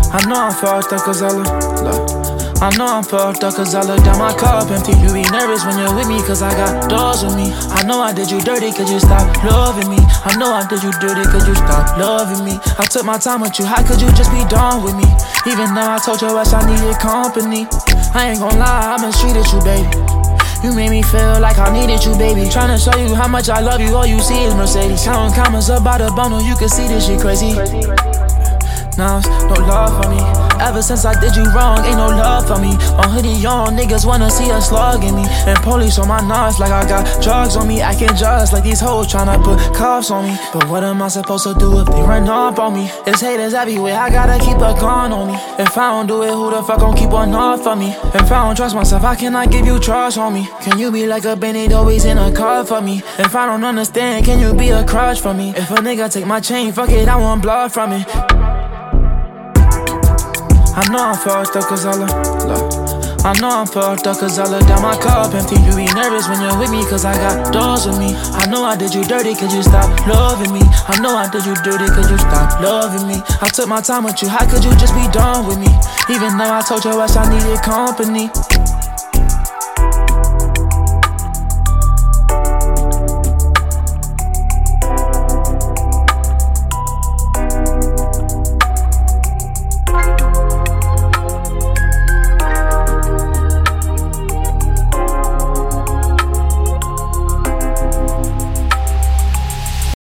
I know I'm fucked up cause I look. I know I'm fucked up cause I look down my cup empty. You be nervous when you're with me cause I got doors with me. I know I did you dirty, could you stop loving me? I know I did you dirty, could you stop loving me? I took my time with you, how could you just be done with me? Even though I told your ass I needed company. I ain't gon' lie, I mistreated you, baby. You made me feel like I needed you, baby. Tryna show you how much I love you, all you see is Mercedes. Counting comments about a bundle, you can see this shit crazy. Now, no love for me. Ever since I did you wrong, ain't no love for me. My hoodie on, niggas wanna see us slugging me. And police on my nuts like I got drugs on me. Acting just like these hoes tryna put cuffs on me. But what am I supposed to do if they run up on me? There's haters everywhere, I gotta keep a gun on me. If I don't do it, who the fuck gon' keep one up for me? If I don't trust myself, how can I give you trust on me? Can you be like a bandit always in a car for me? If I don't understand, can you be a crush for me? If a nigga take my chain, fuck it, I want blood from it. I know I'm fucked up cause I look. I know I'm fucked up cause I look down my cup empty. You be nervous when you're with me cause I got doors with me. I know I did you dirty, could you stop loving me? I know I did you dirty, could you stop loving me? I took my time with you, how could you just be done with me? Even though I told your ass I needed company.